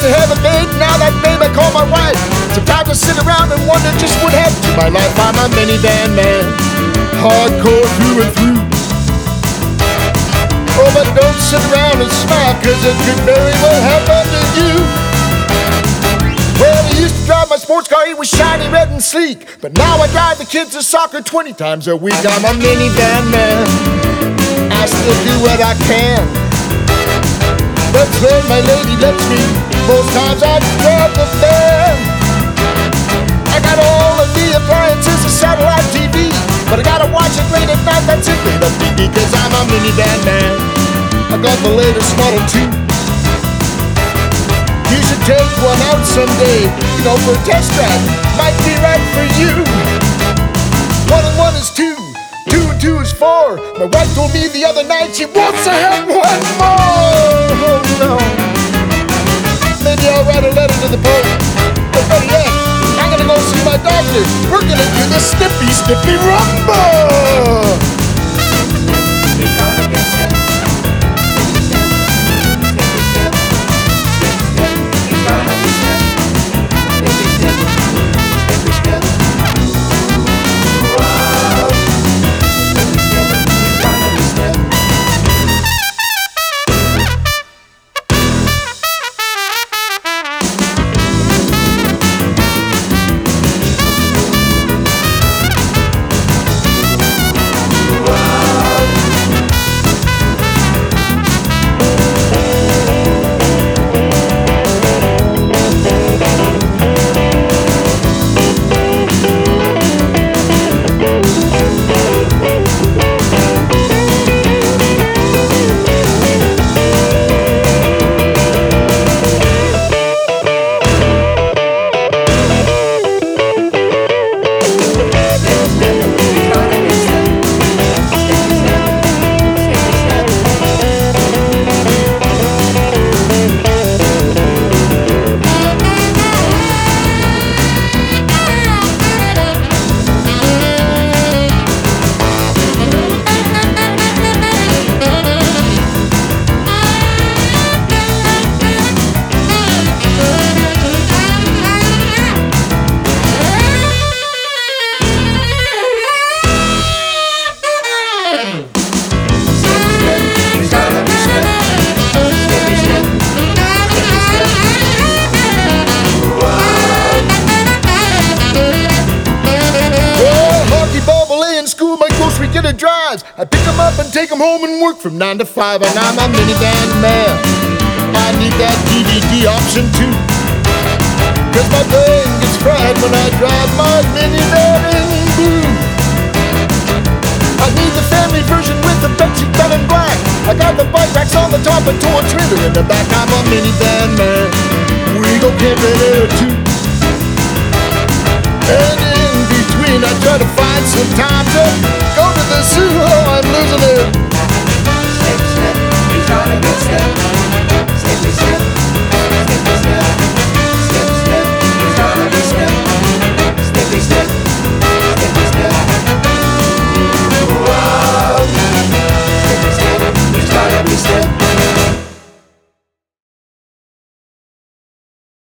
to have a babe, now that babe I call my wife. Sometimes I sit around and wonder just what happened to my life. I'm a minivan man, hardcore through and through. Oh, but don't sit around and smile, cause it could very well happen to you. Well, I used to drive my sports car, it was shiny, red and sleek. But now I drive the kids to soccer 20 times a week. I'm a minivan man, I still do what I can. But when my lady lets me, most times I drive the van. I got all of the appliances and satellite TV, but I gotta watch it late at night, that's it, late on TV. Cause I'm a minivan man, I got the latest Model 2. You should take one out someday, you know, for a test drive, might be right for you. 1 and 1 is 2, 2 and 2 is 4. My wife told me the other night she wants to have one more. Oh no. Maybe I'll write a letter to the Pope. But better yet, I'm gonna go see my doctor. We're gonna do the Snippy Rumba. Drives. I pick them up and take them home and work from 9 to 5. And I'm a minivan man, I need that DVD option too. Cause my brain gets fried when I drive my minivan in blue. I need the family version with the Betsy done in black. I got the bike racks on the top and tow trailer in the back. I'm a minivan man, we go camping there too. And in between I try to find some time to go to the zoo. Oh, I'm losing it. Snip, snip, he's gonna get